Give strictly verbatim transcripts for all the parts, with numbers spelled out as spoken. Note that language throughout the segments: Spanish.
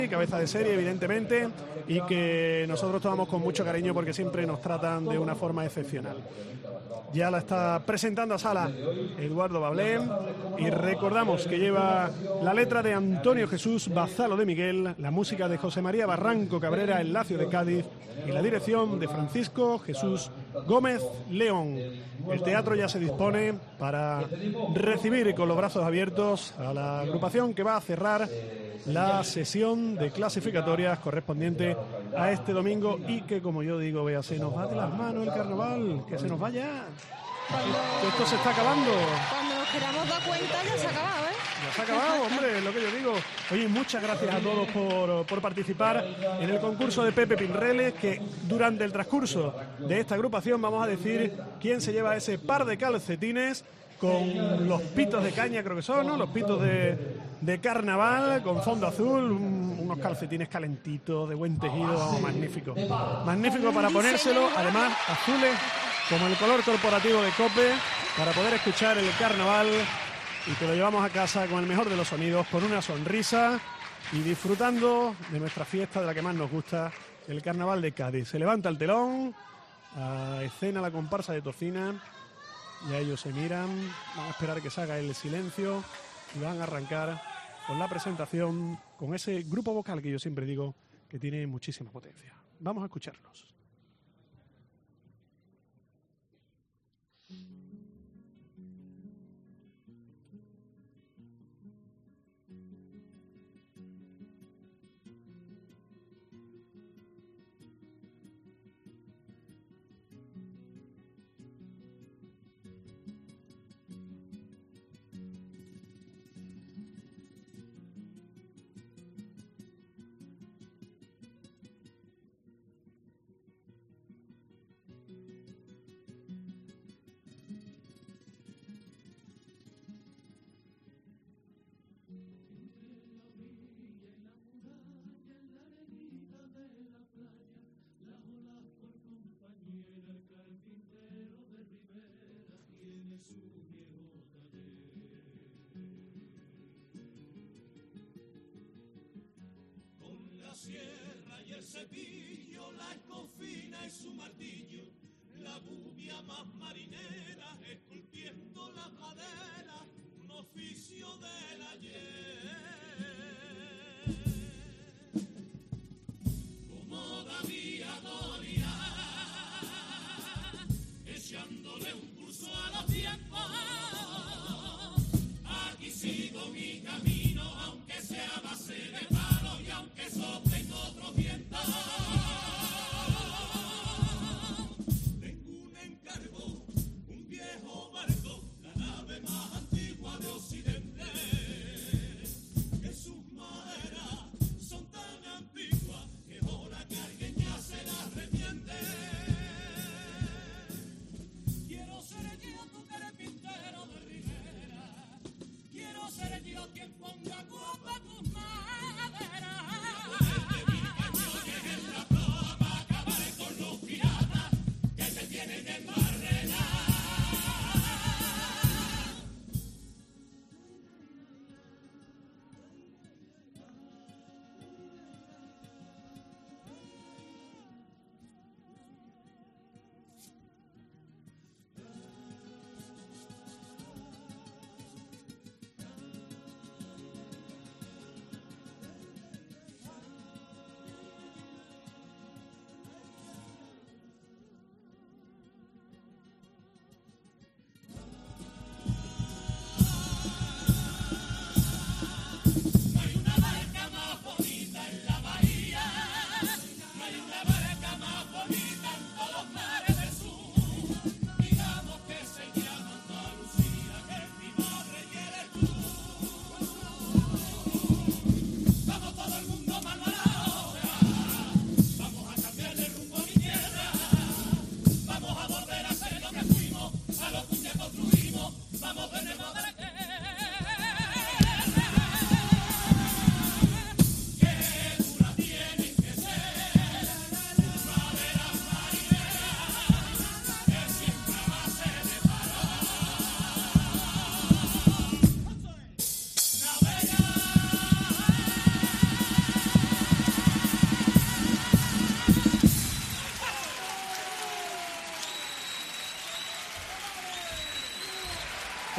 cabeza de serie, evidentemente, y que nosotros tomamos con mucho cariño porque siempre nos tratan de una forma excepcional. Ya la está presentando a sala Eduardo Bablé, y recordamos que lleva la letra de Antonio Jesús Bazalo de Miguel, la música de José María Barranco Cabrera, el Lacio de Cádiz, y la dirección de Francisco Jesús Gómez León. El teatro ya se dispone para recibir con los brazos abiertos a la agrupación que va a cerrar la sesión de clasificatorias correspondiente a este domingo, y que, como yo digo, vea, se nos va de las manos el carnaval, que se nos vaya. Cuando, que esto se está acabando. Cuando nos queramos dar cuenta ya se ha acabado, ¿eh? Ya se ha acabado, hombre, es lo que yo digo. Oye, muchas gracias a todos por, por participar en el concurso de Pepe Pinreles, que durante el transcurso de esta agrupación vamos a decir quién se lleva ese par de calcetines con los pitos de caña, creo que son, ¿no? Los pitos de, de carnaval con fondo azul, un, unos calcetines calentitos, de buen tejido, vamos, magnífico. Magnífico para ponérselo, además azules como el color corporativo de COPE, para poder escuchar el carnaval, y te lo llevamos a casa con el mejor de los sonidos, con una sonrisa y disfrutando de nuestra fiesta, de la que más nos gusta, el carnaval de Cádiz. Se levanta el telón, a escena la comparsa de Tocina, ya ellos se miran, van a esperar que se haga el silencio y van a arrancar con la presentación, con ese grupo vocal que yo siempre digo que tiene muchísima potencia. Vamos a escucharlos. Sierra y el cepillo, la escofina y su martillo, la bubia más marinera, esculpiendo las maderas, un oficio del ayer. Como David Doria, echándole un pulso a los tiempos, aquí sigo mi camino, aunque sea a base de palo y aunque soplen otros vientos. Tengo un encargo, un viejo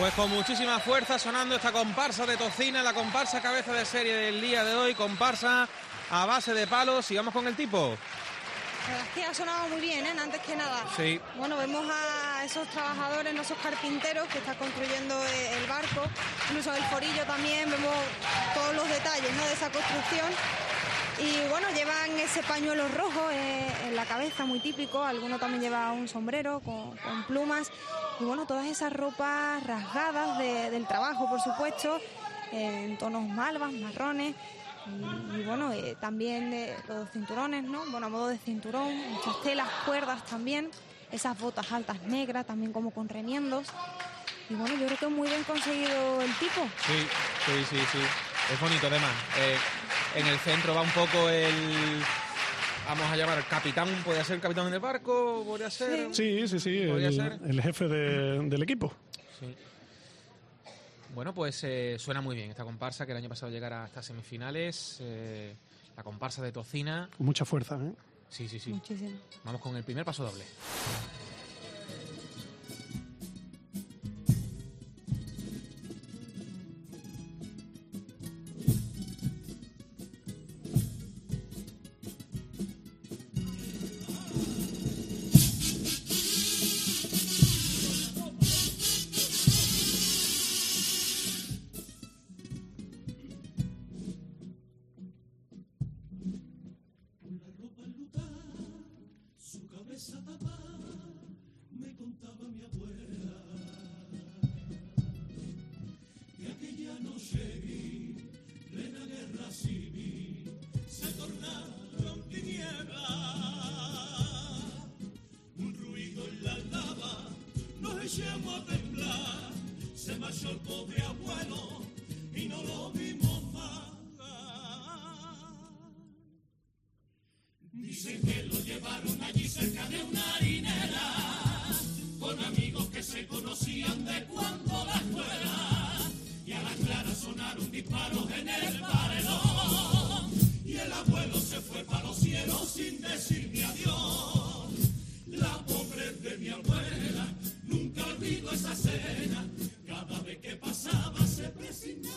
Pues con muchísima fuerza sonando esta comparsa de Tocina, la comparsa cabeza de serie del día de hoy, comparsa a base de palos. Y vamos con el tipo. La verdad es que ha sonado muy bien, ¿eh? Antes que nada. Sí. Bueno, vemos a esos trabajadores, esos carpinteros que están construyendo el barco, incluso el forillo también, vemos todos los detalles, ¿no?, de esa construcción. Y bueno, llevan ese pañuelo rojo eh, en la cabeza, muy típico. Alguno también lleva un sombrero con, con plumas. Y bueno, todas esas ropas rasgadas de, del trabajo, por supuesto, eh, en tonos malvas, marrones. Y, y bueno, eh, también eh, los cinturones, ¿no? Bueno, a modo de cinturón, muchas telas, cuerdas también. Esas botas altas negras, también como con remiendos. Y bueno, yo creo que muy bien conseguido el tipo. Sí, sí, sí, sí. Es bonito además. Eh, en el centro va un poco el... Vamos a llamar capitán, ¿podría ser el capitán del barco? ¿Podría ser? Sí, sí, sí, ¿Podría el, ser? el jefe de, del equipo. Sí. Bueno, pues eh, suena muy bien esta comparsa que el año pasado llegara hasta semifinales. Eh, la comparsa de Tocina. Con mucha fuerza, ¿eh? Sí, sí, sí. Muchísimo. Vamos con el primer paso doble. Echamos a temblar, se marchó el pobre abuelo y no lo vimos más. Dicen que lo llevaron allí cerca de una harinera, con amigos que se conocían de cuando la escuela, y a las claras sonaron disparos en el paredón, y el abuelo se fue para los cielos sin decirme adiós. La pobre de mi abuela, nunca olvido esa cena, cada vez que pasaba se presinaba.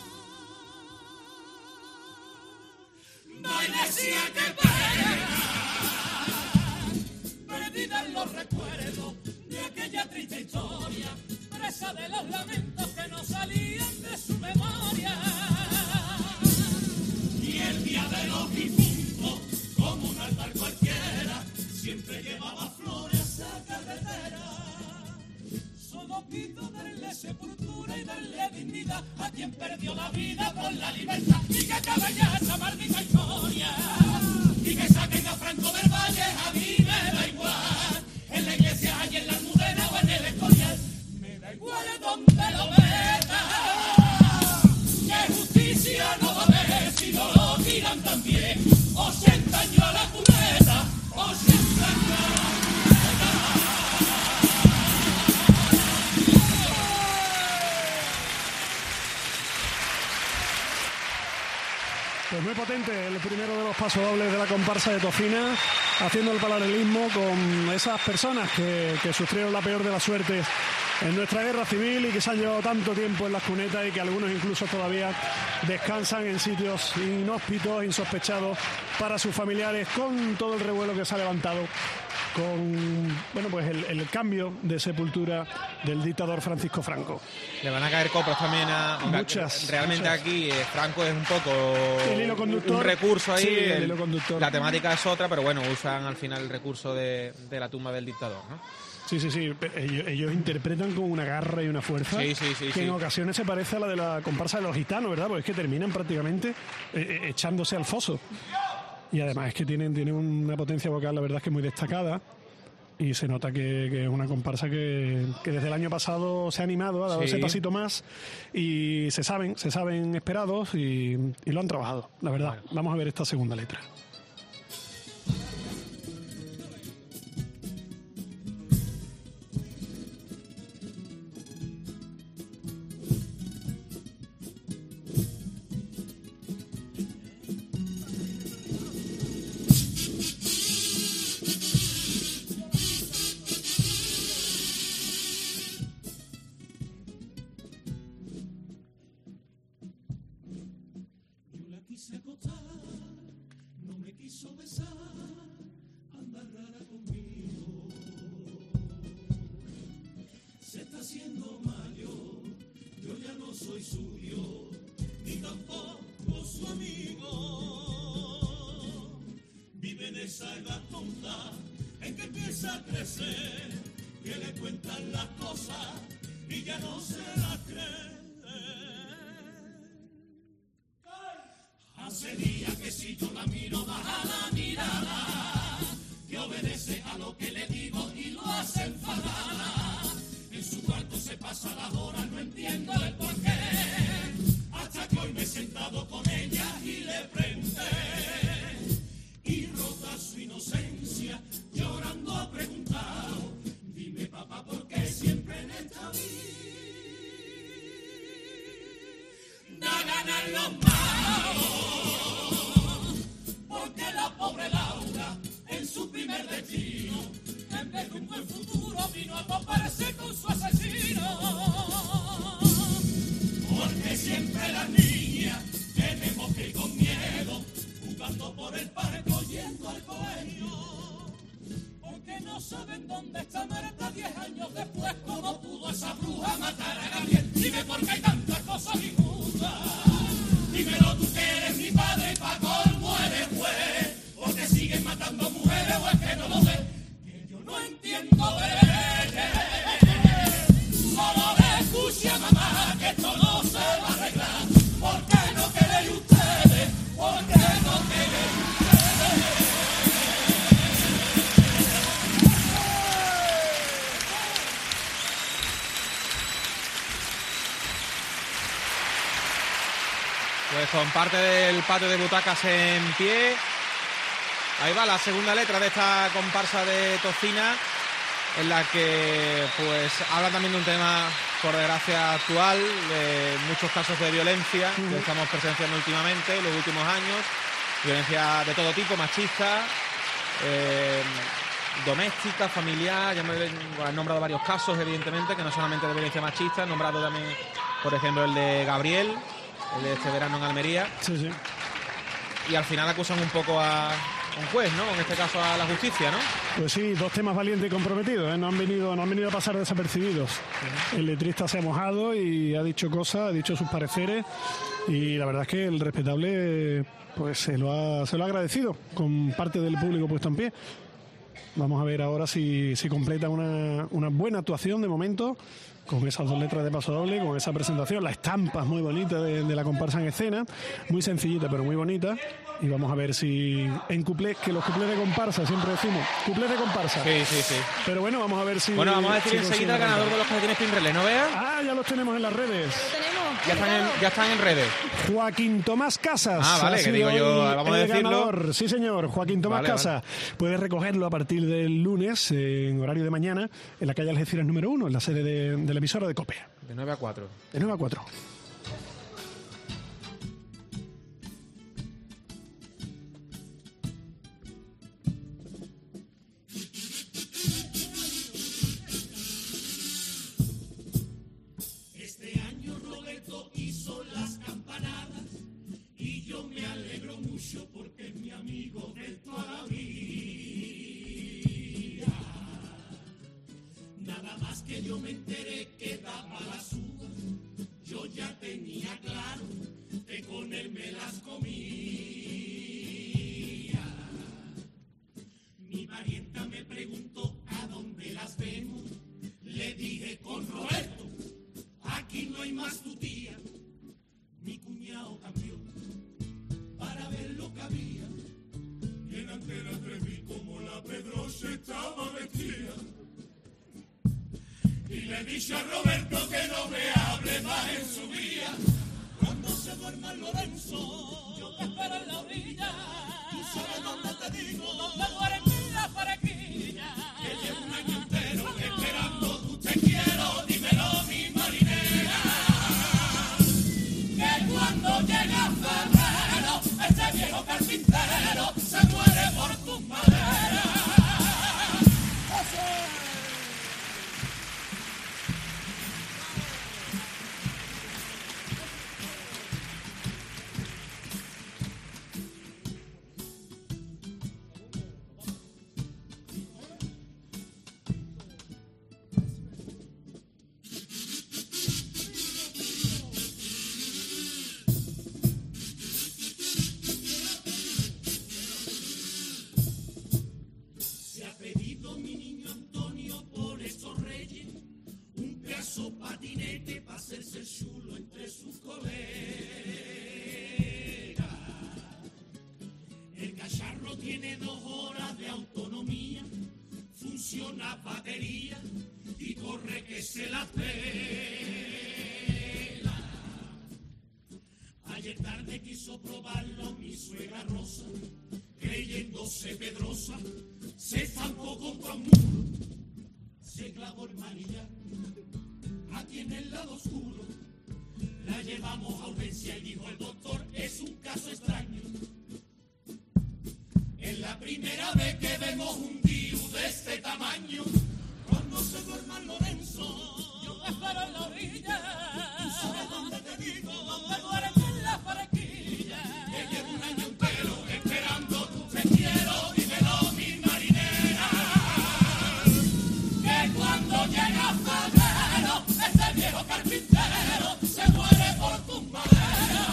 Ay, decía que pena, perdida en los recuerdos de aquella triste historia, presa de los lamentos que no salían de su memoria. Y el día de los difuntos, como un altar cualquiera, siempre llevaba flores a carretera. Solo pido darle sepultura y darle dignidad a quien perdió la vida por la libertad. Y que acabe ya esa maldita historia. Y que saquen a Franco del Valle, a mí me da igual. En la iglesia, allí en la Almudena o en el Escorial. Me da igual donde lo metan. Que justicia no va a haber si no lo tiran también. ochenta años a la cuneta, ochenta años a la Pues muy potente el primero de los pasodobles de la comparsa de Tocina, haciendo el paralelismo con esas personas que, que sufrieron la peor de las suertes en nuestra guerra civil y que se han llevado tanto tiempo en las cunetas y que algunos incluso todavía descansan en sitios inhóspitos, insospechados para sus familiares, con todo el revuelo que se ha levantado con bueno pues el, el cambio de sepultura del dictador Francisco Franco. Le van a caer coplas también a... Muchas. Realmente muchas. Aquí eh, Franco es un poco el hilo conductor, un recurso ahí. Sí, el, el, hilo conductor. La temática es otra, pero bueno, usan al final el recurso de, de la tumba del dictador, ¿no? Sí, sí, sí. Ellos, ellos interpretan con una garra y una fuerza sí, sí, sí, que sí. en ocasiones se parece a la de la comparsa de los gitanos, ¿verdad? Porque es que terminan prácticamente eh, echándose al foso. Y además es que tienen, tienen una potencia vocal, la verdad es que muy destacada. Y se nota que, que es una comparsa que, que desde el año pasado se ha animado, ha dado Sí. ese pasito más. Y se saben, se saben esperados y, y lo han trabajado, la verdad. Bueno. Vamos a ver esta segunda letra. esa edad tonta en que empieza a crecer, que le cuentan las cosas y ya no se las cree. Hace días que si yo la miro baja la mirada, que obedece a lo que le digo y lo hace enfadada. En su cuarto se pasa las horas, no entiendo el porqué, hasta que hoy me he sentado con ella y le pregunté, y rota su inocencia, llorando ha preguntado, dime papá, ¿por qué siempre en esta vida ganan los malos? Porque la pobre Laura en su primer destino, en vez de un buen futuro, vino a toparse con su asesino. Porque siempre las niñas tenemos que ir con miedo, jugando por el parque, yendo al colegio. Porque no saben dónde está Marta diez años después, cómo pudo esa bruja matar a Gabriel. Dime por qué hay tantas cosas injustas. Dímelo tú que eres mi padre y pa' colmo eres juez. Porque siguen matando mujeres o es que no lo ves. Que yo no entiendo de solo le escuché a mamá que esto no se va a arreglar. ¿Por qué no queréis ustedes? ¿Por qué no queréis ustedes? Pues con parte del patio de butacas en pie. Ahí va la segunda letra de esta comparsa de Tocina, en la que pues habla también de un tema, por desgracia, actual, de muchos casos de violencia uh-huh. que estamos presenciando últimamente, en los últimos años. Violencia de todo tipo, machista, eh, doméstica, familiar. Ya me han nombrado varios casos, evidentemente, que no solamente de violencia machista. He nombrado también, por ejemplo, el de Gabriel, el de este verano en Almería. Sí, sí. Y al final acusan un poco a un juez, ¿no? En este caso a la justicia, ¿no? Pues sí, dos temas valientes y comprometidos, ¿eh? No han venido, no han venido a pasar desapercibidos. Uh-huh. El letrista se ha mojado y ha dicho cosas, ha dicho sus pareceres, y la verdad es que el respetable pues se lo ha, se lo ha agradecido con parte del público puesto en pie. Vamos a ver ahora si, si completa una, una buena actuación de momento, con esas dos letras de paso doble, con esa presentación, la estampa es muy bonita de, de la comparsa en escena, muy sencillita pero muy bonita, y vamos a ver si en cuplés, que los cuplés de comparsa, siempre decimos, cuplés de comparsa. Sí, sí, sí. Pero bueno, vamos a ver si... Bueno, vamos a decir si enseguida el ganador de los calcetines Pinrele, ¿no veas? Ah, ya los tenemos en las redes. Lo tenemos. Ya están en, ya están en redes. Joaquín Tomás Casas. Ah, vale, que digo yo, vamos a decirlo. Ganador. Sí, señor, Joaquín Tomás vale, Casas. Vale. Puedes recogerlo a partir del lunes, eh, en horario de mañana, en la calle Algeciras número uno, en la sede de, de la emisora de COPE. De nueve a cuatro. De nueve a cuatro. Este año Roberto hizo las campanadas y yo me alegro mucho porque es mi amigo de toda la vida. Nada más que yo me enteré que daba las uvas, yo ya tenía claro que con él me las comía. Mi parienta me preguntó a dónde las vemos, le dije con Roberto, aquí no hay más tu tía. Mi cuñado cambió para ver lo que había, y en antena tres vi como la Pedroche estaba vestida. Y le dije a Roberto que no me hable más en su día. Cuando se duerma Lorenzo, yo te espero en la orilla. ¿Tú sabes dónde te digo? Donde duerme la parequilla. Que llevo un año entero esperando tu te quiero, dímelo mi marinera. Que cuando llega febrero, este viejo carpintero se muere por tus maderas. carro tiene dos horas de autonomía, funciona batería y corre que se la pela. Ayer tarde quiso probarlo mi suegra Rosa, creyéndose pedrosa, se zampó contra un muro, se clavó el manillar aquí en el lado oscuro. La llevamos a urgencia y dijo el doctor, es un caso extraño. Es la primera vez que vemos un virus de este tamaño. Cuando se duerma Lorenzo, yo te espero en la orilla. ¿Tú sabes dónde te digo? Donde duermes en la parequilla. Que llevo un año entero esperando tu te quiero. Dímelo, mi marinera. Que cuando llega febrero, ese viejo carpintero se muere por tus maderas.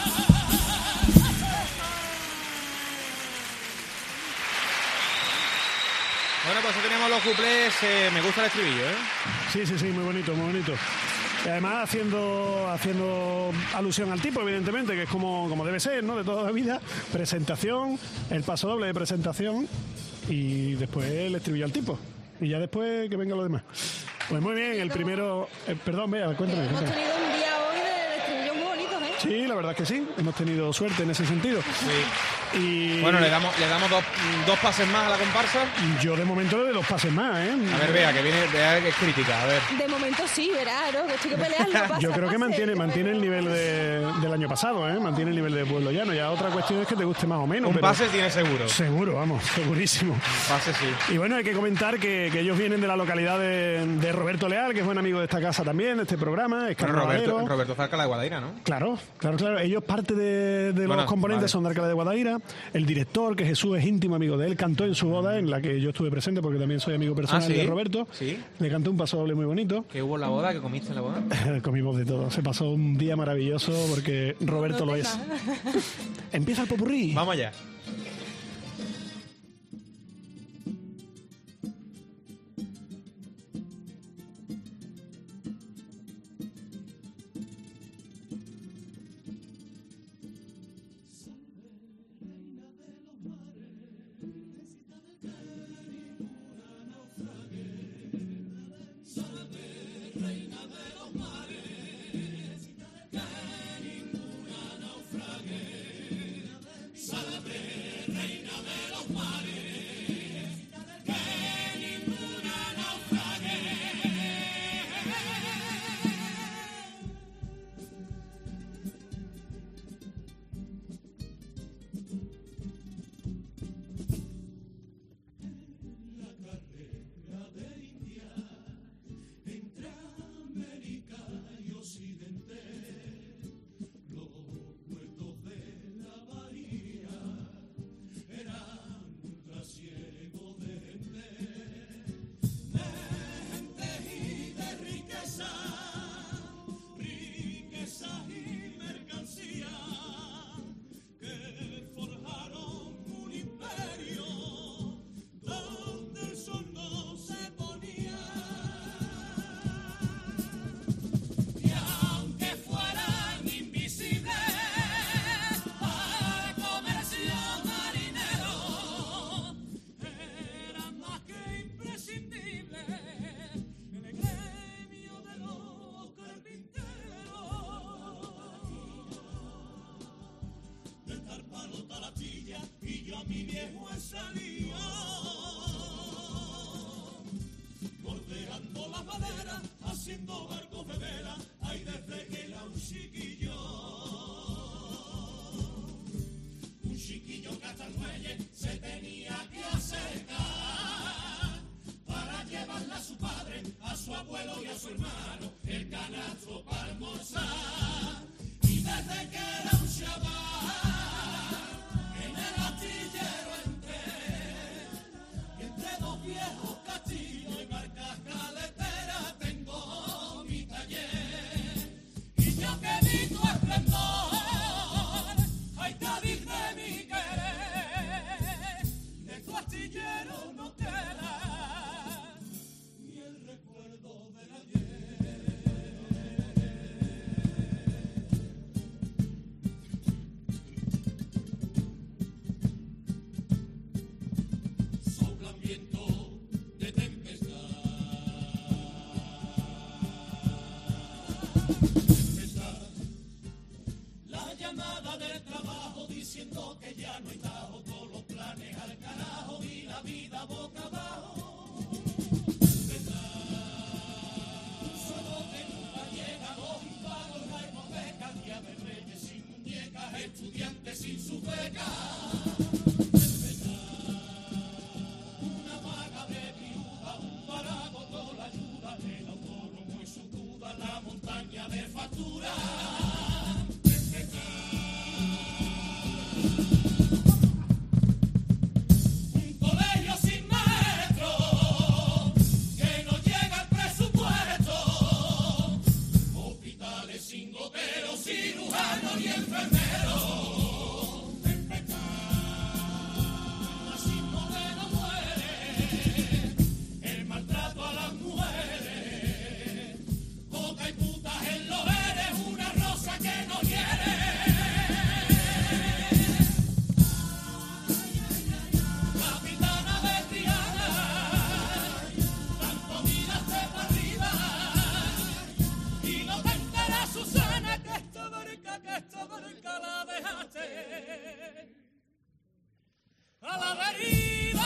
Bueno, pues ahí tenemos los cuplés. Eh, me gusta el estribillo, ¿eh? Sí, sí, sí, muy bonito, muy bonito. Y además haciendo haciendo alusión al tipo, evidentemente, que es como, como debe ser, ¿no? De toda la vida. Presentación, el paso doble de presentación y después el estribillo al tipo. Y ya después que venga lo demás. Pues muy bien, el primero... Eh, perdón, vea, cuéntame. Hemos cuéntame. tenido un día hoy de estribillos muy bonitos, ¿eh? Sí, la verdad es que sí. Hemos tenido suerte en ese sentido. Sí. Y Bueno, le damos, le damos dos, dos pases más a la comparsa. yo de momento le doy dos pases más, ¿eh? A ver, vea, que viene, vea que es crítica, a ver. De momento sí, verás, ¿no? Que estoy que peleando. Pasa, Yo creo que pase, mantiene, que mantiene el me- nivel de, del año pasado, ¿eh? Mantiene el nivel de Pueblo Llano. Ya otra cuestión es que te guste más o menos. Un pero pase tiene seguro. seguro, vamos, segurísimo. Un pase sí. Y bueno, hay que comentar que, que ellos vienen de la localidad de, de Roberto Leal, que es buen amigo de esta casa también, de este programa. Es Bueno, carnavalero. Roberto, Roberto Zarcala de Guadaira, ¿no? Claro, claro, claro. Ellos parte de, de los Bueno, componentes vale. son de Alcalá de Guadaira. El director, que Jesús es íntimo amigo de él, cantó en su boda, en la que yo estuve presente porque también soy amigo personal Ah, ¿sí? de Roberto. Sí. Le cantó un paso doble muy bonito. ¿Qué hubo en la boda? ¿Qué comiste en la boda? Comimos de todo. Se pasó un día maravilloso porque Roberto No lo te es. nada. Empieza el popurrí. Vamos allá. Haciendo barcos de vela, hay desde que era un chiquillo, un chiquillo que hasta el muelle se tenía que acercar para llevarla a su padre, a su abuelo y a su hermano, el canasto para almorzar. Y desde que era un chaval, en el astillero entré, y entre dos viejos castillos y barcas caleteras tengo mi taller. Y yo que digo ya no hay tajo, todos los planes al carajo y la vida boca abajo. Solo que nunca llega, los impagos, no hay hipoteca, día de reyes sin muñecas, estudiantes sin su beca. Una paga de viuda, un parago, toda la ayuda, el autónomo y su duda, la montaña de factura. A la deriva,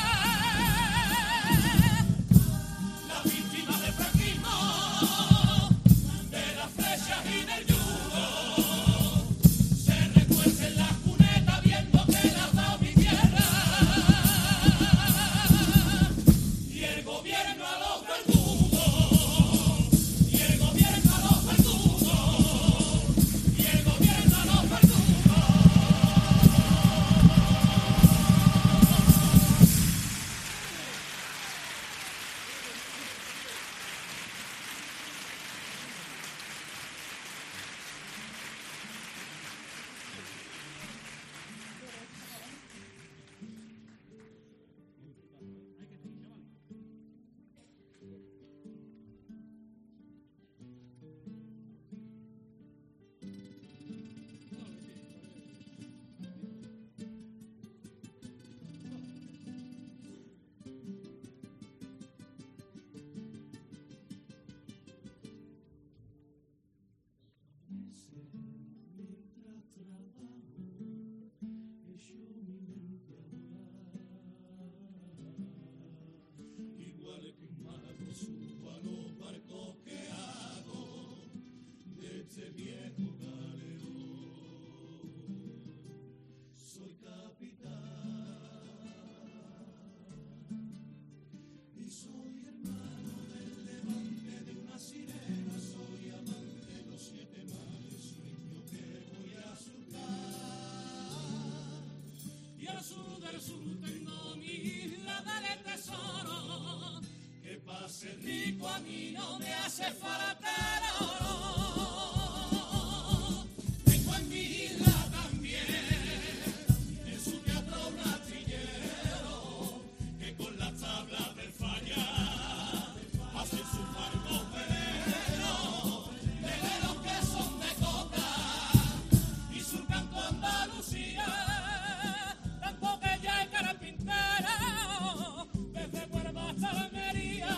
la víctima del franquismo, de las flechas y del yugo, se recuerda en la cuneta viendo que la da mi tierra, y el gobierno a los verdugos, y el gobierno a los verdugos, y el gobierno a los verdugos. Tengo mi isla del tesoro, que pase rico a mí no me hace falatero. Tengo en mi isla también, en su teatro un astillero, que con las tablas de falla hacen sus barcos veleros, veleros que son de coca y surcan con Andalucía. Desde Huelva hasta Almería,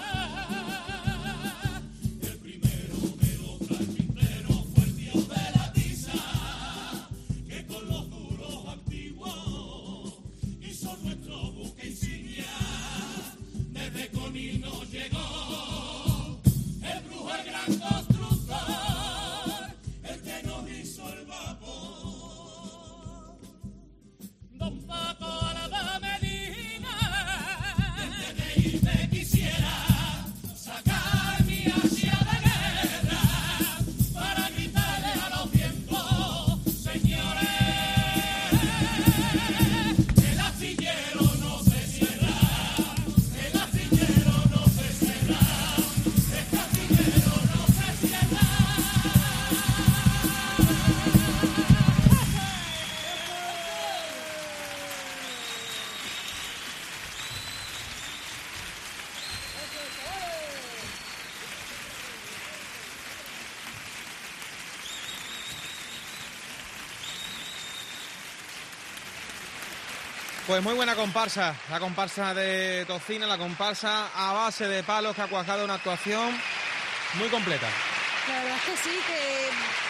el primero de los carpinteros fue el tío de la tiza, que con los duros antiguos hizo nuestro buque insignia. Desde Conil nos llegó el brujo, el gran constructor, el que nos hizo el vapor. Don Paco a la dame Pues muy buena comparsa, la comparsa de Tocina, la comparsa a base de palos que ha cuajado una actuación muy completa. La verdad es que sí, que